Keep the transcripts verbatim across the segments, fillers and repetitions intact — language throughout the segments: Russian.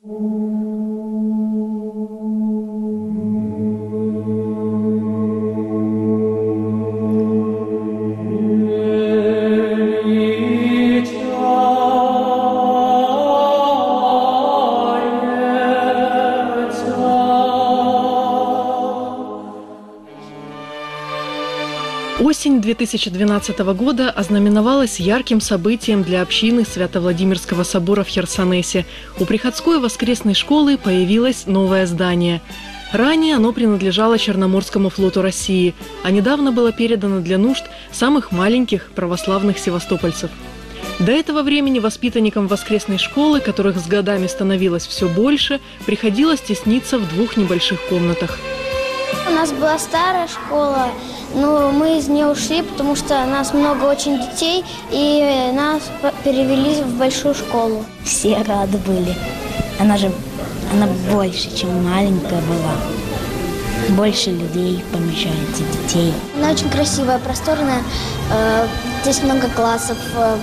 Осень две тысячи двенадцатого года ознаменовалась ярким событием для общины Свято-Владимирского собора в Херсонесе. У приходской воскресной школы появилось новое здание. Ранее оно принадлежало Черноморскому флоту России, а недавно было передано для нужд самых маленьких православных севастопольцев. До этого времени воспитанникам воскресной школы, которых с годами становилось все больше, приходилось тесниться в двух небольших комнатах. У нас была старая школа, но мы из нее ушли, потому что нас много очень детей, и нас перевели в большую школу. Все рады были. Она же она больше, чем маленькая была. Больше людей помещается, детей. Она очень красивая, просторная. Здесь много классов,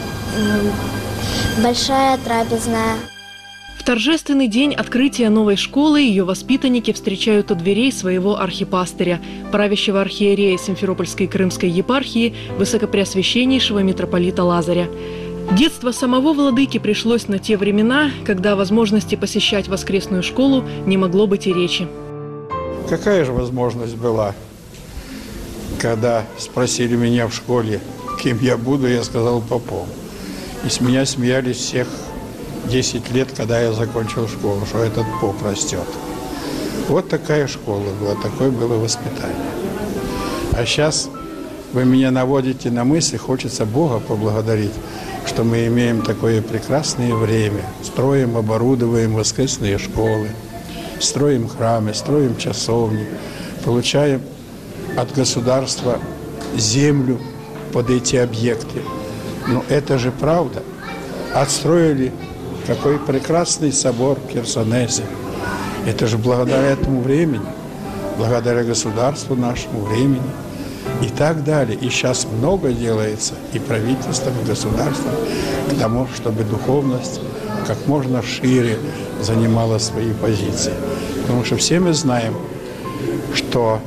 большая трапезная. В торжественный день открытия новой школы ее воспитанники встречают у дверей своего архипастыря, правящего архиерея Симферопольской Крымской епархии, высокопреосвященнейшего митрополита Лазаря. Детство самого владыки пришлось на те времена, когда о возможности посещать воскресную школу не могло быть и речи. Какая же возможность была, когда спросили меня в школе, кем я буду, я сказал попом. И с меня смеялись всех десять лет, когда я закончил школу, что этот поп растет. Вот такая школа была, такое было воспитание. А сейчас вы меня наводите на мысли, хочется Бога поблагодарить, что мы имеем такое прекрасное время, строим, оборудуем воскресные школы, строим храмы, строим часовни, получаем от государства землю под эти объекты. Но это же правда. Отстроили какой прекрасный собор в Херсонесе. Это же благодаря этому времени, благодаря государству нашему времени и так далее. И сейчас много делается и правительством, и государством к тому, чтобы духовность как можно шире занимала свои позиции. Потому что все мы знаем, что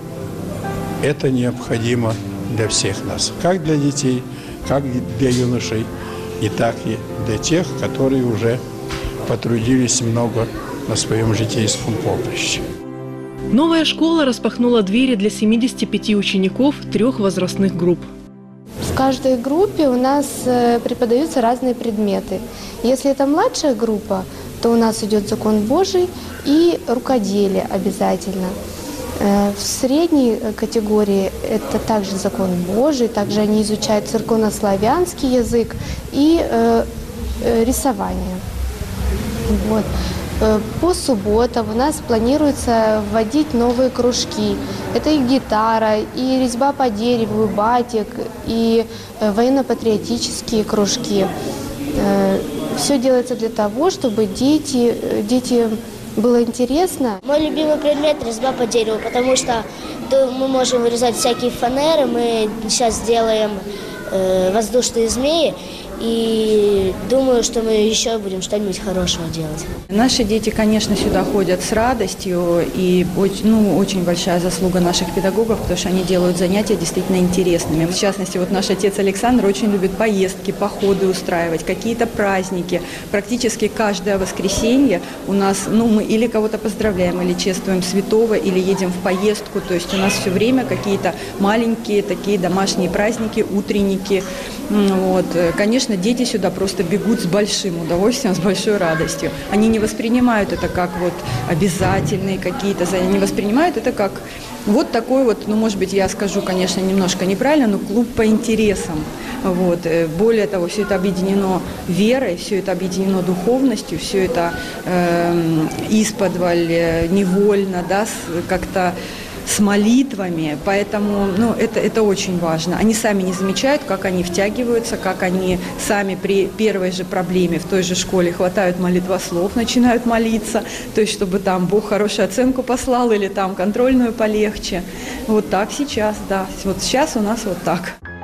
это необходимо для всех нас. Как для детей, как для юношей, и так и для тех, которые уже потрудились много на своем житейском поприще. Новая школа распахнула двери для семидесяти пяти учеников трех возрастных групп. В каждой группе у нас преподаются разные предметы. Если это младшая группа, то у нас идет закон Божий и рукоделие обязательно. В средней категории это также закон Божий, также они изучают церковнославянский язык и э, э, рисование. Вот. По субботам у нас планируется вводить новые кружки. Это и гитара, и резьба по дереву, и батик, и военно-патриотические кружки. Все делается для того, чтобы дети, дети было интересно. Мой любимый предмет – резьба по дереву, потому что мы можем вырезать всякие фанеры. Мы сейчас делаем э, воздушные змеи. И думаю, что мы еще будем что-нибудь хорошего делать. Наши дети, конечно, сюда ходят с радостью, и ну, очень большая заслуга наших педагогов, потому что они делают занятия действительно интересными. В частности, вот наш отец Александр очень любит поездки, походы устраивать, какие-то праздники. Практически каждое воскресенье у нас, ну, мы или кого-то поздравляем, или чествуем святого, или едем в поездку. То есть у нас все время какие-то маленькие такие домашние праздники, утренники. Вот. Конечно, дети сюда просто бегут с большим удовольствием, с большой радостью. Они не воспринимают это как вот обязательные какие-то занятия, не воспринимают это как вот такой вот, ну, может быть, я скажу, конечно, немножко неправильно, но клуб по интересам. Вот. Более того, все это объединено верой, все это объединено духовностью, все это э, исподволь, невольно, да, как-то с молитвами, поэтому ну, это, это очень важно. Они сами не замечают, как они втягиваются, как они сами при первой же проблеме в той же школе хватают молитвослов, начинают молиться, то есть чтобы там Бог хорошую оценку послал или там контрольную полегче. Вот так сейчас, да. Вот сейчас у нас вот так.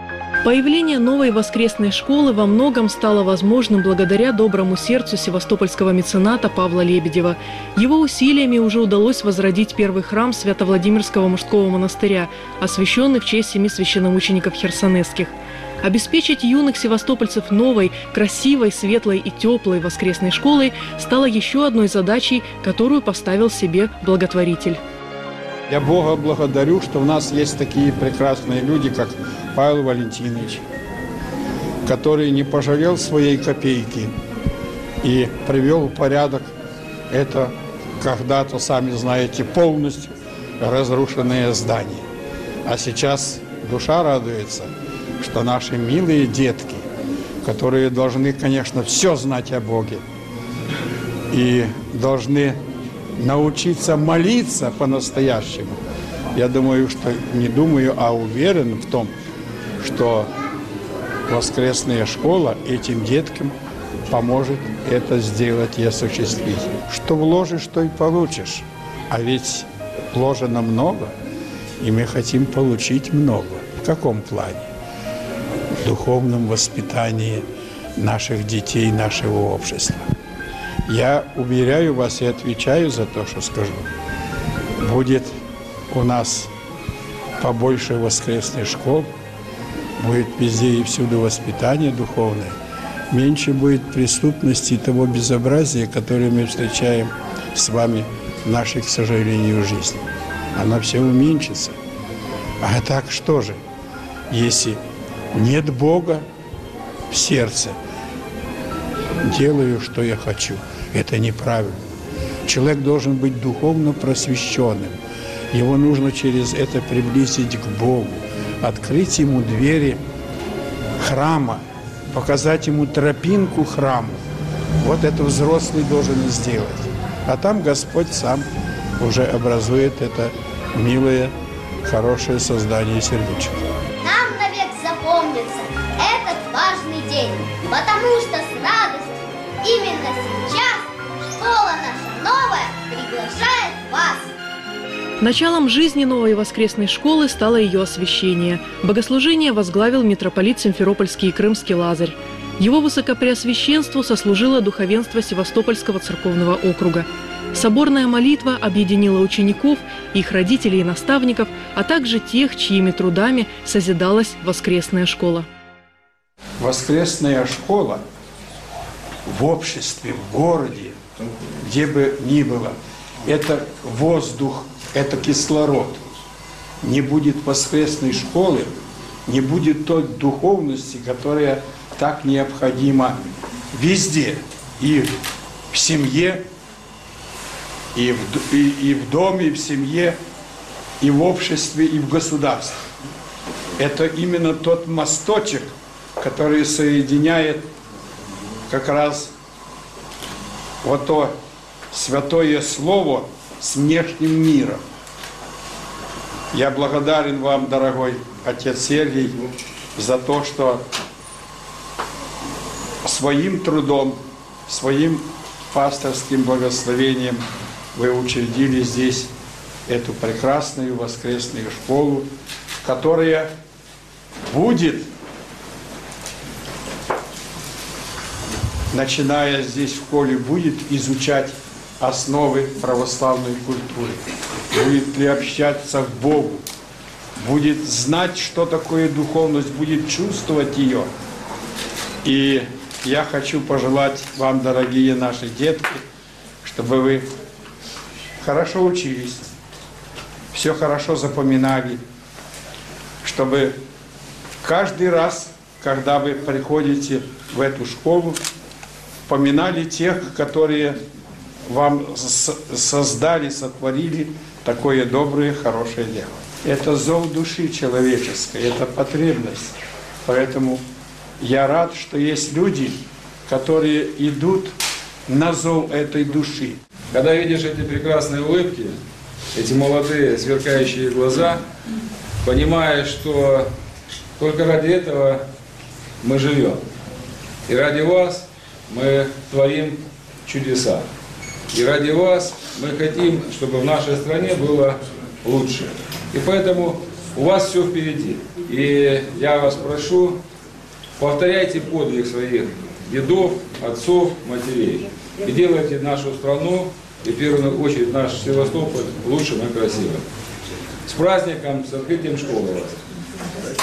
Появление новой воскресной школы во многом стало возможным благодаря доброму сердцу севастопольского мецената Павла Лебедева. Его усилиями уже удалось возродить первый храм Свято-Владимирского мужского монастыря, освященный в честь семи священномучеников херсонесских. Обеспечить юных севастопольцев новой, красивой, светлой и теплой воскресной школой стало еще одной задачей, которую поставил себе благотворитель. Я Бога благодарю, что у нас есть такие прекрасные люди, как Павел Валентинович, который не пожалел своей копейки и привел в порядок это когда-то, сами знаете, полностью разрушенное здание. А сейчас душа радуется, что наши милые детки, которые должны, конечно, все знать о Боге и должны научиться молиться по-настоящему. Я думаю, что не думаю, а уверен в том, что воскресная школа этим деткам поможет это сделать и осуществить. Что вложишь, то и получишь. А ведь вложено много, и мы хотим получить много. В каком плане? В духовном воспитании наших детей, нашего общества. Я уверяю вас и отвечаю за то, что скажу. Будет у нас побольше воскресных школ, будет везде и всюду воспитание духовное, меньше будет преступности и того безобразия, которое мы встречаем с вами в нашей, к сожалению, жизни. Оно все уменьшится. А так что же, если нет Бога в сердце, делаю, что я хочу. Это неправильно. Человек должен быть духовно просвещенным. Его нужно через это приблизить к Богу, открыть ему двери храма, показать ему тропинку храму. Вот это взрослый должен сделать. А там Господь сам уже образует это милое, хорошее создание сердечко. Нам навек запомнится этот важный день, потому что с радостью именно сейчас школа наша новая приглашает вас. Началом жизни новой воскресной школы стало ее освящение. Богослужение возглавил митрополит Симферопольский и Крымский Лазарь. Его высокопреосвященству сослужило духовенство Севастопольского церковного округа. Соборная молитва объединила учеников, их родителей и наставников, а также тех, чьими трудами созидалась воскресная школа. Воскресная школа в обществе, в городе, где бы ни было, это воздух, это кислород. Не будет воскресной школы, не будет той духовности, которая так необходима везде, и в семье, и в, и, и в доме, и в семье, и в обществе, и в государстве. Это именно тот мосточек, который соединяет как раз вот то святое слово с внешним миром. Я благодарен вам, дорогой отец Сергий, за то, что своим трудом, своим пасторским благословением вы учредили здесь эту прекрасную воскресную школу, которая будет, начиная здесь в школе, будет изучать основы православной культуры, будет приобщаться к Богу, будет знать, что такое духовность, будет чувствовать ее. И я хочу пожелать вам, дорогие наши детки, чтобы вы хорошо учились, все хорошо запоминали, чтобы каждый раз, когда вы приходите в эту школу, поминали тех, которые вам создали, сотворили такое доброе, хорошее дело. Это зов души человеческой, это потребность. Поэтому я рад, что есть люди, которые идут на зов этой души. Когда видишь эти прекрасные улыбки, эти молодые сверкающие глаза, понимаешь, что только ради этого мы живем. И ради вас мы творим чудеса. И ради вас мы хотим, чтобы в нашей стране было лучше. И поэтому У вас все впереди. И я вас прошу, повторяйте подвиг своих дедов, отцов, матерей. И делайте нашу страну, и в первую очередь наш Севастополь, лучшим и красивым. С праздником, с открытием школы вас.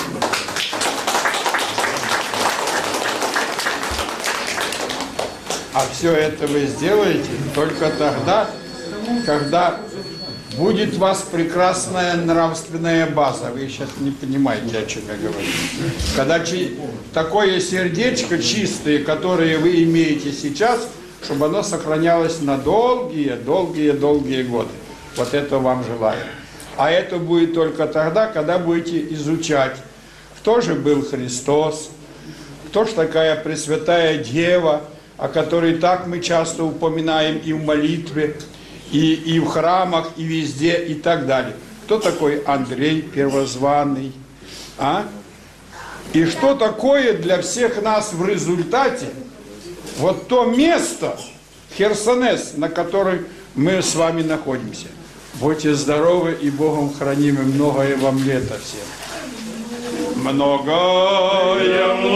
А все это вы сделаете только тогда, когда будет у вас прекрасная нравственная база. Вы сейчас не понимаете, о чем я говорю. Когда чи- такое сердечко чистое, которое вы имеете сейчас, чтобы оно сохранялось на долгие, долгие, долгие годы. Вот это вам желаю. А это будет только тогда, когда будете изучать, кто же был Христос, кто же такая Пресвятая Дева, о которой так мы часто упоминаем и в молитве, и, и в храмах, и везде, и так далее. Кто такой Андрей Первозванный? А? И что такое для всех нас в результате вот то место, Херсонес, на котором мы с вами находимся. Будьте здоровы и Богом хранимы. Многое вам лета всем. Многое